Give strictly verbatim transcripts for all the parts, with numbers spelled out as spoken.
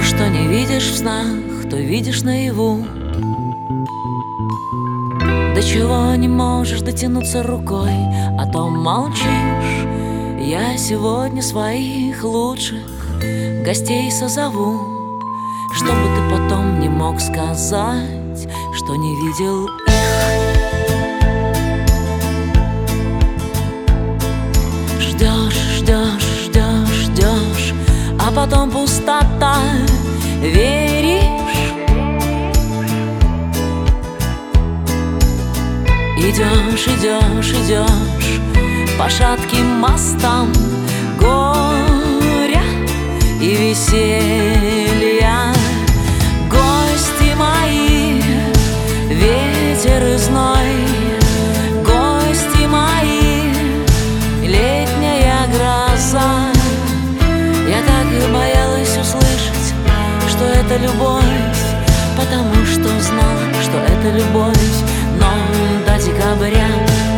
что не видишь в снах, то видишь наяву. До чего не можешь дотянуться рукой, а то молчишь. Я сегодня своих лучших гостей созову, чтобы ты потом не мог сказать, что не видел их. Ждешь, ждешь, ждешь, ждешь, а потом пустота. Веришь? Идешь, идешь, идешь по шатким мостам горя и веселья. Гости мои, ветер и зной, гости мои, летняя гроза. Я так и боялась услышать, что это любовь, потому что знала, что это любовь, но до декабря.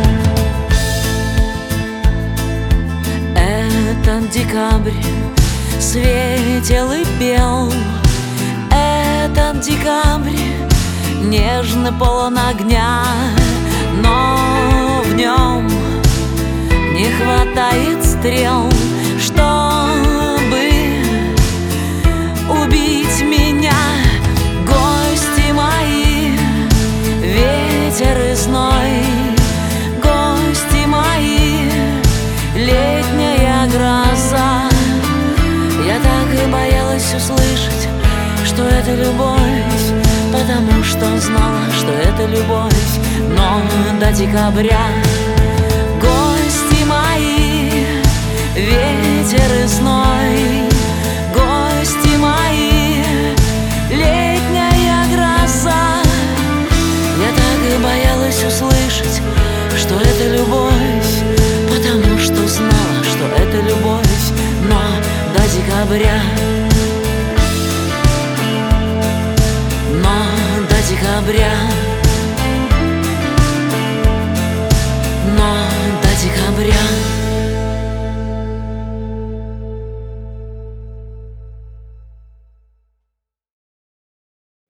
Этот декабрь светел и пел, этот декабрь нежно полон огня, но в нем не хватает стрел, чтобы убить меня. Гости мои, ветер и зной, гости мои, летняя гроза. Я так и боялась услышать, что это любовь, потому что знала, что это любовь, но до декабря. Гости мои, ветер и зной, гости мои, летняя гроза. Я так и боялась услышать, что это любовь, потому что знала, что это любовь, но до декабря. Но до декабря.